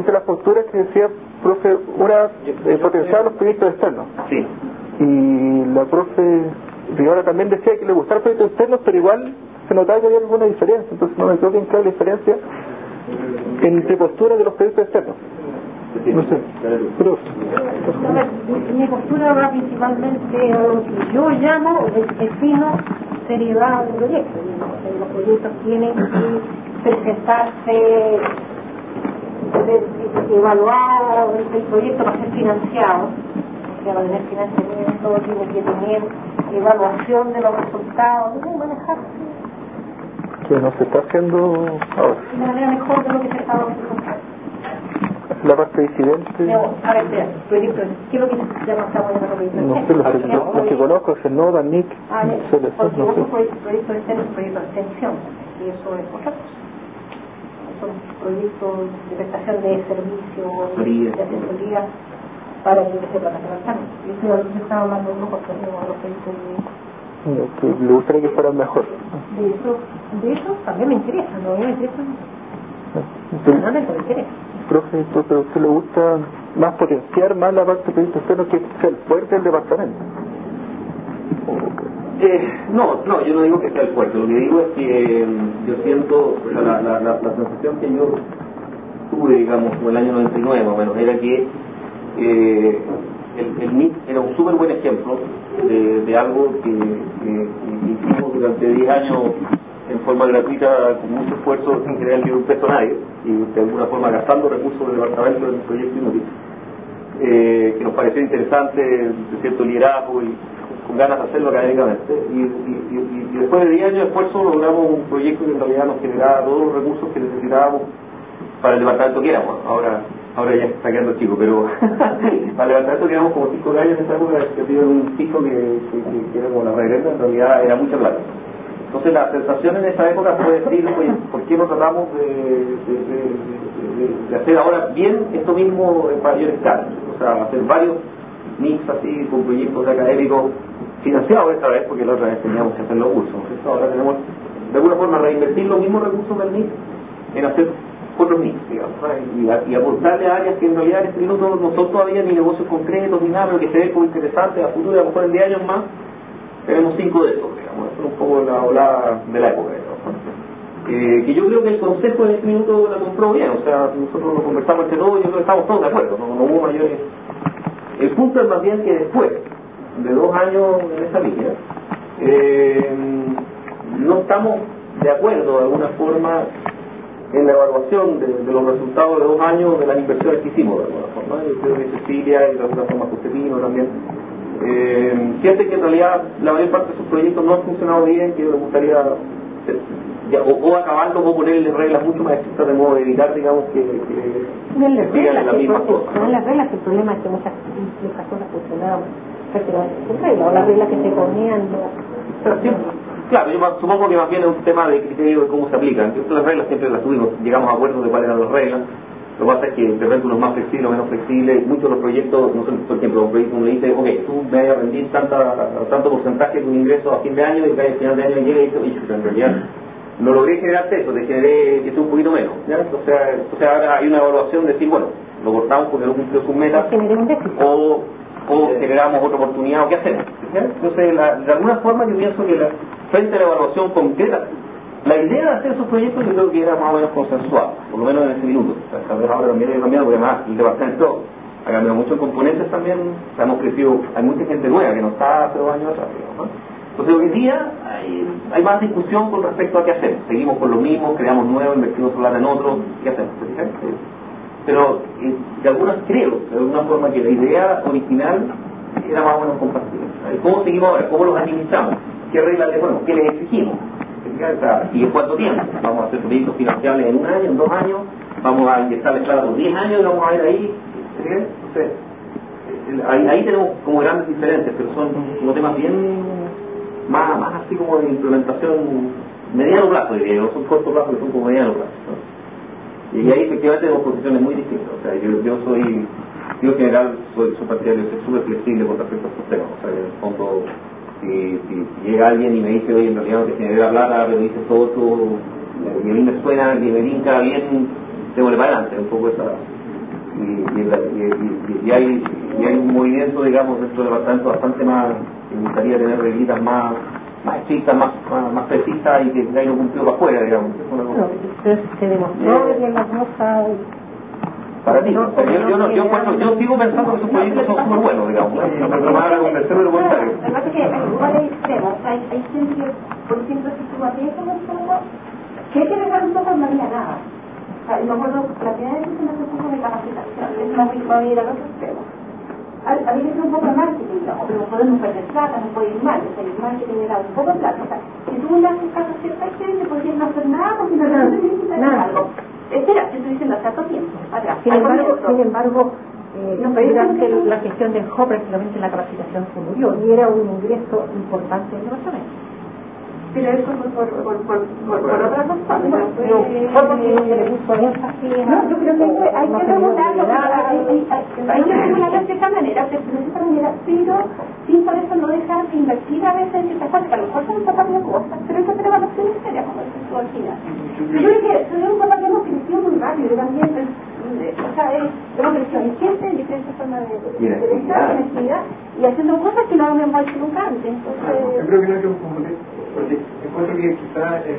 entre las posturas que decía, profe, una potenciar los proyectos externos. Sí. Y la profe Rivera también decía que le gustaban los proyectos externos, pero igual se notaba que había alguna diferencia. Entonces no me quedó bien clara la diferencia entre posturas de los proyectos externos. No sé, profe. Mi postura va principalmente a lo que yo llamo el fino seriedad del proyecto. Los proyectos tienen que presentarse, evaluar el proyecto para ser financiado, o sea, va a tener financiamiento, tiene que tener evaluación de los resultados, tiene que manejarse Que no se está haciendo ahora. de manera mejor de lo que se estaba haciendo. La parte disidente. No, ahora espera, proyectos, ¿qué es lo que se llama proyectos? No sé, los que conozco, Cenoda, NIC, porque no sé. otro proyecto externo es proyecto de extensión, y eso es otra cosa. Son proyectos de prestación de servicios, de asesoría para que se plataforma. Yo estaba hablando de grupos que tenemos los proyectos que le gustaría que fueran mejor. de eso también me interesa, no me interesa. Personalmente me interesa. Profe, entonces a usted le gusta más potenciar más la parte de proyectos externos que sea el fuerte del departamento. No, yo no digo que sea el fuerte, lo que digo es que yo siento, o sea, la sensación que yo tuve, digamos, como el año 99 más o menos, era que el NIC era un súper buen ejemplo de algo que hicimos durante 10 años en forma gratuita, con mucho esfuerzo, sin querer ni un peso a nadie, y de alguna forma gastando recursos del departamento del proyecto inútil, que nos pareció interesante, de cierto liderazgo y con ganas de hacerlo académicamente, y después de 10 años de esfuerzo logramos un proyecto que en realidad nos generaba todos los recursos que necesitábamos para el departamento que éramos. Ahora ya está quedando chico, pero para el departamento que éramos como 5 años en esa época, que tuvieron un piso que era como la regresa, en realidad era mucha plata. Entonces la sensación en esa época fue decir, oye, ¿por qué no tratamos de hacer ahora bien esto mismo en mayor escala? O sea, hacer varios mix así con proyectos académicos financiados esta vez, porque la otra vez teníamos que hacer los cursos. Entonces ahora tenemos de alguna forma reinvertir los mismos recursos del mix en hacer otros mix, digamos, y aportarle a áreas que en realidad en este minuto no son todavía ni negocios concretos ni nada, pero que se ven como interesantes a futuro, a lo mejor en 10 años más tenemos 5 de esos, digamos. Eso es un poco la ola de la época, digamos. Que yo creo que el consejo en este minuto la compró bien, o sea, nosotros lo conversamos entre todos y yo creo que estamos todos de acuerdo, no hubo mayores. El punto es más bien que después de 2 años en esa línea no estamos de acuerdo de alguna forma en la evaluación de los resultados de 2 años de las inversiones que hicimos de alguna forma. Yo creo que Cecilia y de alguna forma Josefino también sienten que en realidad la mayor parte de sus proyectos no han funcionado bien, que les gustaría o acabarlos o ponerle reglas mucho más estrictas de modo de evitar, digamos, que sigan las mismas cosas. No las reglas, el problema es que muchas cosas funcionaban prácticamente sin reglas, o las reglas que se ponían pero sí, claro, yo supongo que más bien es un tema de criterio de cómo se aplican. Las reglas siempre las tuvimos, llegamos a acuerdos de cuáles eran las reglas. Lo que pasa es que de repente unos más flexibles o menos flexibles, muchos de los proyectos, no sé, por ejemplo, un proyecto uno le dice, ok, tú me vas a rendir tanto porcentaje de tu ingreso a fin de año, y que al final de año llegue y dice, en realidad no logré generarte eso, te generé que esté un poquito menos, ¿ya? Entonces ahora hay una evaluación de decir, bueno, lo cortamos porque no cumplió sus metas, o generamos otra oportunidad, o qué hacemos, ¿ya? Entonces de alguna forma yo pienso que frente a la evaluación concreta, la idea de hacer esos proyectos yo creo que era más o menos consensuada, por lo menos en ese minuto. O sea, tal vez ahora también ha cambiado, porque además el departamento ha cambiado mucho en componentes también, o sea, hemos crecido, hay mucha gente nueva que no está hace 2 años atrás, ¿no? Entonces hoy día hay más discusión con respecto a qué hacemos. Seguimos con lo mismo, creamos nuevos, invertimos solar en otros, ¿qué hacemos? Pero de algunas creo, de alguna forma, que la idea original era más o menos compartida. ¿Cómo seguimos ahora? ¿Cómo los administramos? ¿Qué reglas le ponemos? ¿Qué les exigimos? ¿Y en cuánto tiempo? Vamos a hacer proyectos financiables en 1 año, en 2 años, vamos a inyectarles plata por 10 años y vamos a ver ahí. Entonces, ahí tenemos como grandes diferencias, pero son como temas bien más así como de implementación mediano plazo, diría yo, no son corto plazo, son como mediano plazo, ¿no? Y ahí efectivamente tenemos posiciones muy distintas. O sea, yo soy, yo en general soy partidario de ser súper flexible con respecto a estos temas. O sea, en el fondo, si llega alguien y me dice, oye, en realidad no te generé la plata, pero dices todo, y a mí me suena que me vinca bien, démosle para adelante, un poco esa y hay un movimiento, digamos, dentro del departamento bastante más, que me gustaría tener reglitas más estrictas, más precisas y que hay un cumplido para afuera, digamos. Es una cosa. Se demostró que las cosas... Para ti, yo sigo pensando que sus proyectos son súper buenos, digamos. Me van a convencer de lo contrario. Además que igual hay extremos, hay gente que, por ejemplo, si tú atiendes un poco, que hay que dejar un poco no haría nada. O sea, me acuerdo, la primera vez que se me hace un poco de capacitación, es más a ir al otro extremo. Había que ser un poco de marketing, digamos, pero podemos perder plata, no puede ir mal, o sea, el marketing era un poco de plata. O sea, si tú le haces caso a cierta gente, podrías no hacer nada porque no necesitas algo. Espera, te estoy diciendo hace tanto tiempo, atrás. Sin embargo, durante la gestión del JOP, prácticamente la capacitación se murió y era un ingreso importante en el departamento. Pero eso fue por otras razones. Fue porque se le puso énfasis. No, yo creo que hay que regularlo, hay que regularlo de esta manera, pero sin por eso no dejar de invertir a veces en ciertas cosas, que a lo mejor son todas las cosas, pero eso tiene evaluaciones serias, como es todo al final. Yo creo que es un tema que hemos crecido muy rápido, también, o sea, hemos crecido en gente, en diferentes formas de actividad, y haciendo cosas que no hemos hecho nunca antes. Entonces, yo creo que no hay que confundir, porque encuentro que quizá en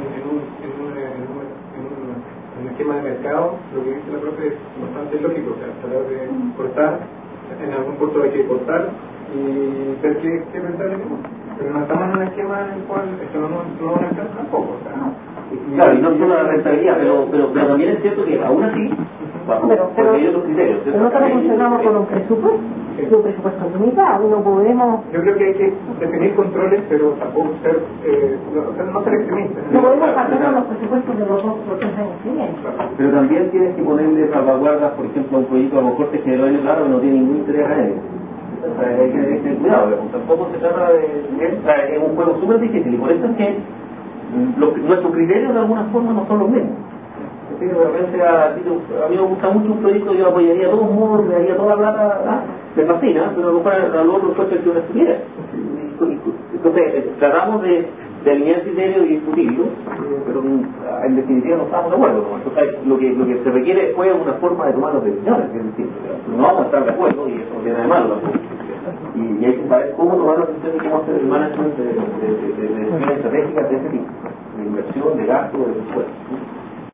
un esquema de mercado lo que dice la profe es bastante lógico, o sea, tratar de cortar, en algún punto hay que cortar y ver qué rentable tenemos. Pero no estamos en un esquema en el cual esto no nos alcanza tampoco, o sea, claro, y no solo la rentabilidad, pero también es cierto que aún así, pero hay otros criterios. Pero nosotros funcionamos con un presupuesto limitado, no podemos... Yo creo que hay que definir controles, pero tampoco ser, no ser extremistas. No podemos partir con los presupuestos de los 2 o 3 años que vienen. Pero también tienes que ponerle salvaguardas, por ejemplo, a un proyecto a lo mejor que generó en el claro que no tiene ningún interés académico. O sea, hay que tener cuidado, tampoco se trata es un juego súper difícil y por eso es que nuestros criterios de alguna forma no son los mismos. De repente a mí me gusta mucho un proyecto, yo apoyaría a todos modos, le daría toda la plata, me fascina, pero a lo mejor a los otros fue que una estupidez. Entonces tratamos de alinear criterios y discutirlo, pero en definitiva no estamos de acuerdo. Entonces lo que se requiere después es una forma de tomar las decisiones, es decir, no vamos a estar de acuerdo y eso no tiene nada de malo tampoco. Y hay que saber cómo tomar las decisiones y cómo hacer el management de decisiones estratégicas de ese tipo, de inversión, de gasto, de esfuerzo.